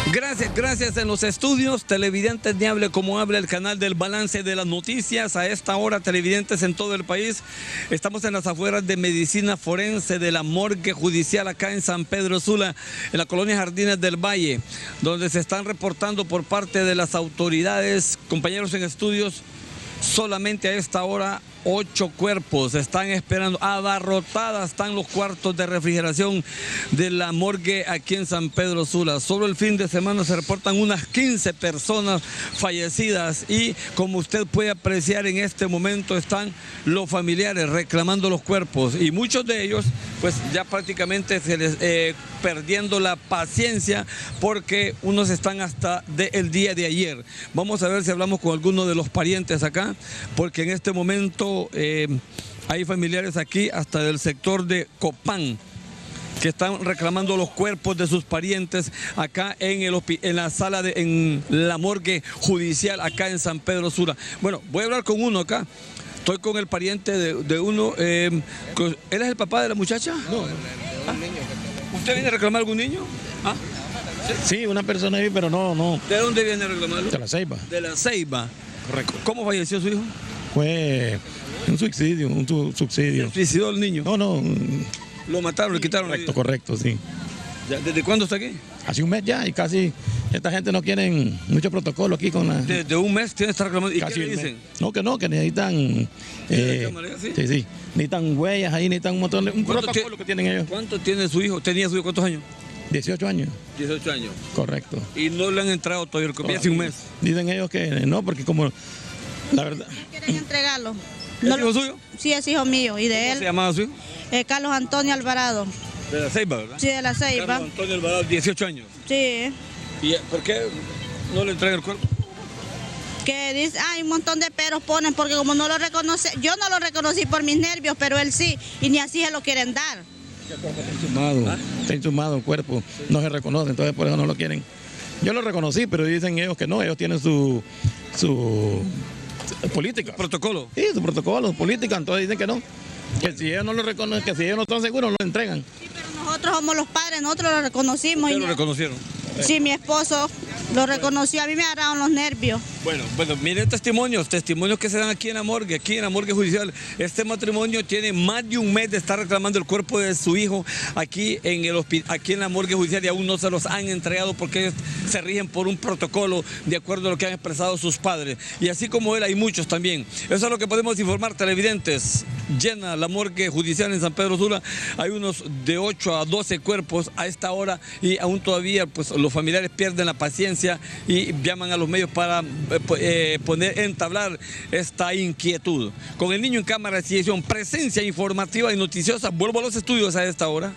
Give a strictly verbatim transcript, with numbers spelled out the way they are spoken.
Gracias, gracias en los estudios, televidentes de Hable Como Habla, el canal del balance de las noticias. A esta hora, televidentes en todo el país, estamos en las afueras de medicina forense de la morgue judicial acá en San Pedro Sula, en la colonia Jardines del Valle, donde se están reportando por parte de las autoridades, compañeros en estudios, solamente a esta hora ocho cuerpos están esperando. Abarrotadas están los cuartos de refrigeración de la morgue aquí en San Pedro Sula. Solo el fin de semana se reportan unas quince personas fallecidas y, como usted puede apreciar, en este momento están los familiares reclamando los cuerpos y muchos de ellos pues ya prácticamente se les eh, perdiendo la paciencia, porque unos están hasta del día de ayer. Vamos a ver si hablamos con alguno de los parientes acá, porque en este momento Eh, hay familiares aquí hasta del sector de Copán que están reclamando los cuerpos de sus parientes acá en, el, en la sala, de, en la morgue judicial acá en San Pedro Sula. Bueno, voy a hablar con uno acá. Estoy con el pariente de, de uno. Eh, ¿Él es el papá de la muchacha? No. ¿Ah? ¿Usted viene a reclamar algún niño? ¿Ah? ¿Sí? Sí, una persona ahí, pero no, no. ¿De dónde viene a reclamarlo? De La Ceiba. De La Ceiba. Correcto. ¿Cómo falleció su hijo? Fue un suicidio, un su subsidio. ¿Se suicidó el niño? No, no. ¿Lo mataron, le quitaron? Correcto, correcto, sí. ¿Desde cuándo está aquí? Hace un mes ya y casi esta gente no quiere mucho protocolo aquí con la... Desde un mes tiene que estar reclamando. ¿Y casi qué le dicen? No, que no, que necesitan... Eh, cámara, ¿sí? sí, sí. Necesitan huellas ahí, necesitan un montón de... Un protocolo que tienen ellos. ¿Cuánto tiene su hijo? ¿Tenía su hijo cuántos años? dieciocho años. dieciocho años. Correcto. Y no le han entrado todavía el copia hace un mes. Dicen ellos que no, porque como... La verdad... No quieren entregarlo. ¿Es No hijo lo... suyo? Sí, es hijo mío. ¿Y de ¿Cómo él? se llamaba su hijo? Eh, Carlos Antonio Alvarado. De La Ceiba, ¿verdad? Sí, de La Ceiba. Carlos Antonio Alvarado, dieciocho años. Sí. ¿Y por qué no le entregan el cuerpo? Que dice, hay un montón de peros ponen, porque como no lo reconoce, yo no lo reconocí por mis nervios, pero él sí, y ni así se lo quieren dar. Está insumado, ¿Ah? está insumado el cuerpo, no se reconoce, entonces por eso no lo quieren. Yo lo reconocí, pero dicen ellos que no, ellos tienen su... su política. ¿Protocolo? Sí, su protocolo, política, entonces dicen que no. Que si ellos no lo reconocen, que si ellos no están seguros, no lo entregan. Sí, pero nosotros somos los padres, nosotros lo reconocimos. ¿Ustedes y lo reconocieron? Sí, mi esposo lo reconoció, a mí me agarraron los nervios. Bueno, bueno, miren testimonios, testimonios que se dan aquí en la morgue, aquí en la morgue judicial. Este matrimonio tiene más de un mes de estar reclamando el cuerpo de su hijo aquí en el aquí en la morgue judicial y aún no se los han entregado porque ellos se rigen por un protocolo de acuerdo a lo que han expresado sus padres. Y así como él hay muchos también. Eso es lo que podemos informar, televidentes. Llena la morgue judicial en San Pedro Sula. Hay unos de ocho a doce cuerpos a esta hora y aún todavía pues los familiares pierden la paciencia y llaman a los medios para eh, poner, entablar esta inquietud. Con el niño en cámara de exhibición, presencia informativa y noticiosa. Vuelvo a los estudios a esta hora.